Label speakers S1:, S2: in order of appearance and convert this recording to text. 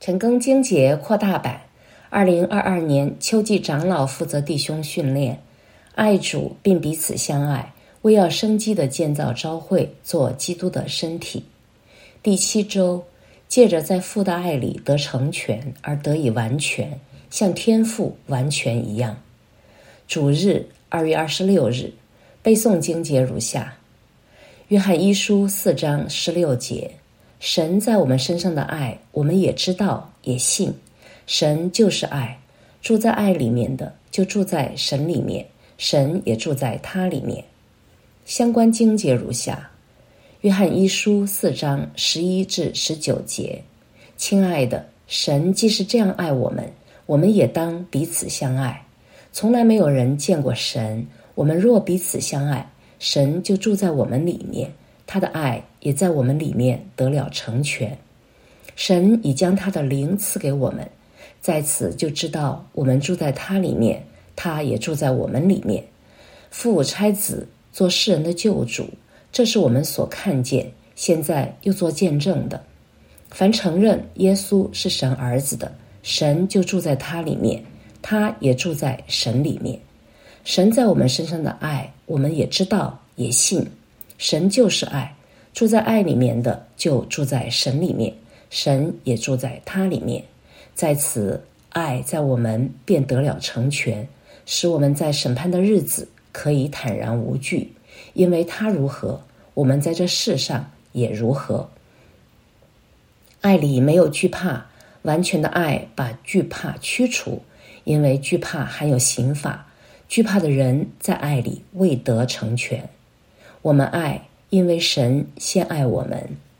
S1: 陈庚经节扩大版，2022年秋季长老负责弟兄训练，爱主并彼此相爱，为要生机的建造召会，做基督的身体。第7周，借着在父的爱里得成全而得以完全，像天父完全一样。主日2月26日，背诵经节如下：约翰一书4章16节，神在我们身上的爱，我们也知道也信。神就是爱，住在爱里面的就住在神里面，神也住在他里面。相关经节如下：约翰一书4章11至19节，亲爱的，神既是这样爱我们，我们也当彼此相爱。从来没有人见过神，我们若彼此相爱，神就住在我们里面，他的爱也在我们里面得了成全。神已将他的灵赐给我们，在此就知道我们住在他里面，他也住在我们里面。父差子做世人的救主，这是我们所看见，现在又做见证的。凡承认耶稣是神儿子的，神就住在他里面，他也住在神里面。神在我们身上的爱，我们也知道也信。神就是爱，住在爱里面的就住在神里面，神也住在他里面。在此，爱在我们便得了成全，使我们在审判的日子可以坦然无惧，因为他如何，我们在这世上也如何。爱里没有惧怕，完全的爱把惧怕驱除，因为惧怕含有刑罚，惧怕的人在爱里未得成全。我们爱，因为神先爱我们。